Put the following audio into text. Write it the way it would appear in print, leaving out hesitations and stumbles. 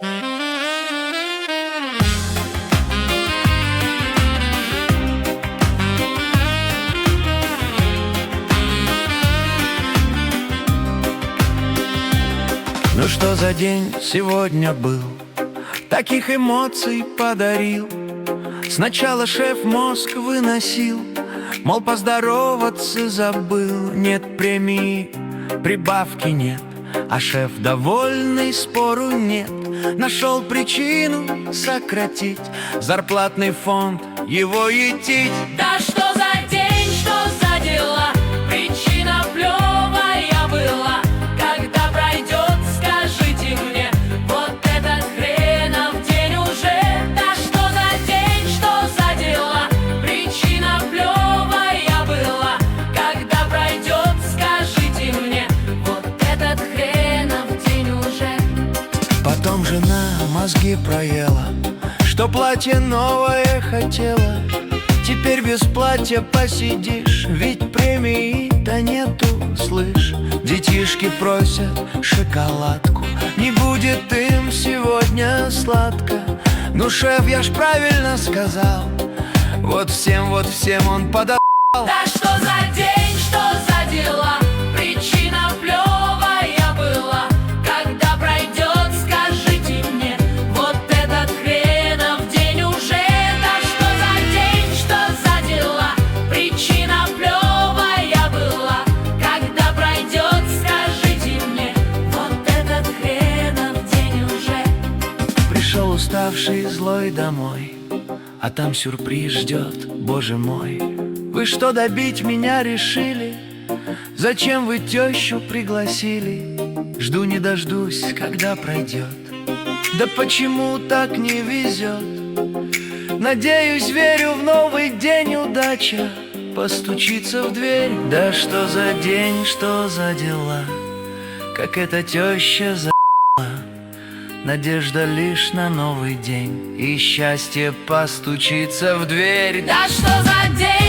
Ну что за день сегодня был, таких эмоций подарил. Сначала шеф мозг выносил, мол, поздороваться забыл. Нет премии, прибавки нет, а шеф довольный, спору нет. Нашел причину сократить зарплатный фонд, его етить. Да что за день, что за дела? Причина плевая была. Когда пройдет, скажите мне, вот этот хренов день уже. Да что за день, что за дела? Причина плевая была. Когда пройдет, скажите мне, вот этот хренов день уже. Потом жена мозги проела, что платье новое хотела. Теперь без платья посидишь, ведь премии-то нету, слышь. Детишки просят шоколадку, не будет им сегодня сладко. Ну, шеф, я ж правильно сказал, вот всем он подал. Да что за день, что за дела? Причина плевая была. Когда пройдет, скажите мне, вот этот хренов день уже. Да что за день, что за дела? Причина плевая была. Когда пройдет, скажите мне, вот этот хренов день уже. Пришел уставший, злой домой, а там сюрприз ждет, боже мой. Вы что, добить меня решили? Зачем вы тещу пригласили? Жду не дождусь, когда пройдет. Да почему так не везет? Надеюсь, верю, в новый день удача постучится в дверь. Да что за день, что за дела? Как эта теща за***ла. Надежда лишь на новый день, и счастье постучится в дверь. Да что за день?